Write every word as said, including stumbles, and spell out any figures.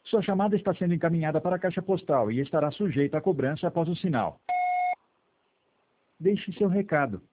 Sua chamada está sendo encaminhada para a caixa postal e estará sujeita a cobrança após o sinal. Deixe seu recado.